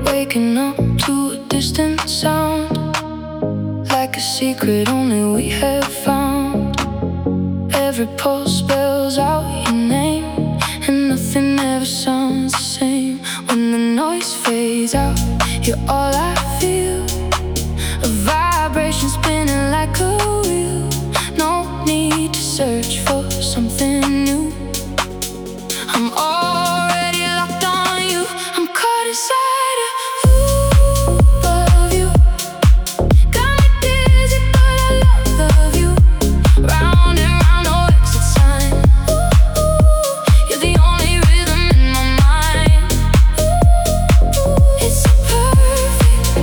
Waking up to a distant sound, like a secret only we have found. Every pulse spells out your name, and nothing ever sounds the same. When the noise fades out, you're all I feel. A vibration spinning like a wheel. No need to search for something new. I'm already locked on you. I'm caught inside of you. Got me dizzy, but I love you. Round and round, no exit sign. You're the only rhythm in my mind. It's so perfect,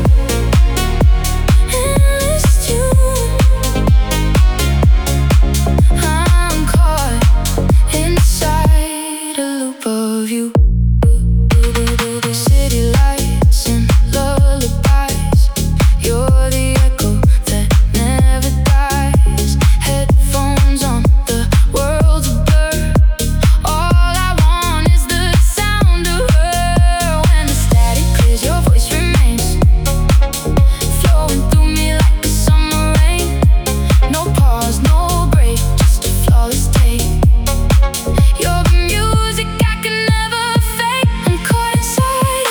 endless tune. I'm caught inside a loop of you. City lights and lullabies, you're the echo that never dies. Headphones on, the world's a blur. All I want is the sound of her. When the static clears, your voice remains, flowing through me like a summer rain. No pause, no break, just a flawless take. You're the music I can never fake. I'm caught inside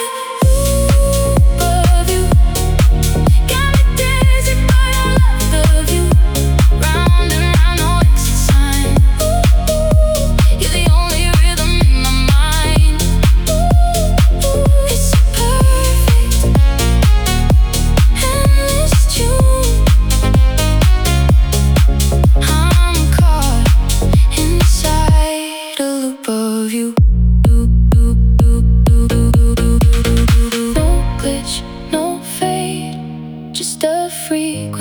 of you. Got me dizzy, but I love you. Round and round, no exit sign. You're the only rhythm in my mind. It's so perfect, endless tune. I'm caught inside a loop of you. No glitch, no fade, just a freak